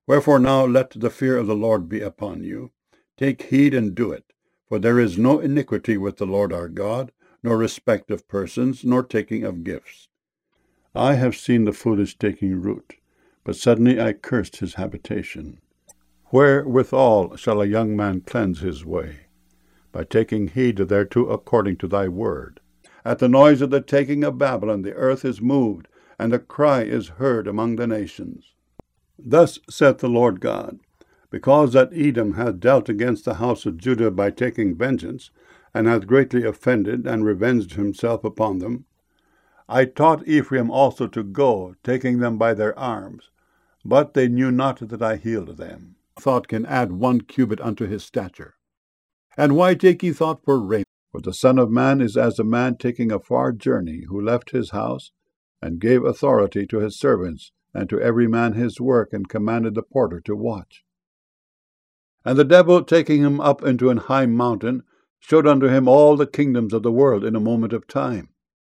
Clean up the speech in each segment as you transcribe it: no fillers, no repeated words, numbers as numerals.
Wherefore now let the fear of the Lord be upon you. Take heed and do it, for there is no iniquity with the Lord our God, nor respect of persons, nor taking of gifts. I have seen the foolish taking root, but suddenly I cursed his habitation. Wherewithal shall a young man cleanse his way? By taking heed thereto according to thy word. At the noise of the taking of Babylon the earth is moved, and a cry is heard among the nations. Thus saith the Lord God, because that Edom hath dealt against the house of Judah by taking vengeance, and hath greatly offended, and revenged himself upon them, I taught Ephraim also to go, taking them by their arms, but they knew not that I healed them. Thought can add 1 cubit unto his stature. And why take ye thought for raiment? For the Son of Man is as a man taking a far journey, who left his house, and gave authority to his servants, and to every man his work, and commanded the porter to watch. And the devil, taking him up into an high mountain, showed unto him all the kingdoms of the world in a moment of time.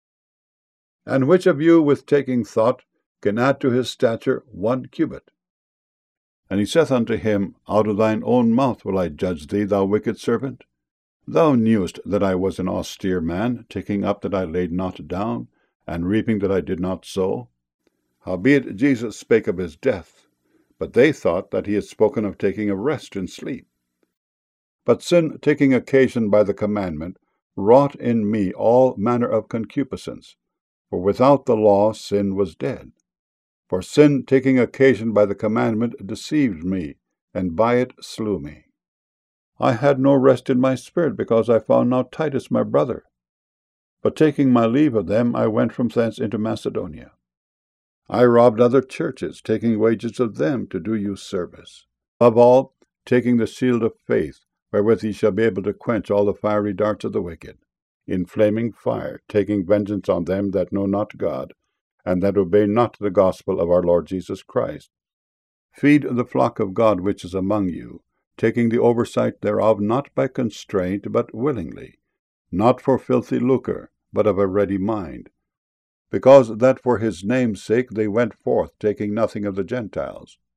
And which of you, with taking thought, can add to his stature 1 cubit? And he saith unto him, Out of thine own mouth will I judge thee, thou wicked servant. Thou knewest that I was an austere man, taking up that I laid not down, and reaping that I did not sow. Howbeit Jesus spake of his death, but they thought that he had spoken of taking a rest and sleep. But sin, taking occasion by the commandment, wrought in me all manner of concupiscence. For without the law sin was dead. For sin, taking occasion by the commandment, deceived me, and by it slew me. I had no rest in my spirit, because I found not Titus my brother. But taking my leave of them, I went from thence into Macedonia. I robbed other churches, taking wages of them to do you service. Above all, taking the shield of faith, wherewith ye shall be able to quench all the fiery darts of the wicked, in flaming fire, taking vengeance on them that know not God, and that obey not the gospel of our Lord Jesus Christ. Feed the flock of God which is among you, taking the oversight thereof not by constraint, but willingly, not for filthy lucre, but of a ready mind, because that for his name's sake they went forth, taking nothing of the Gentiles.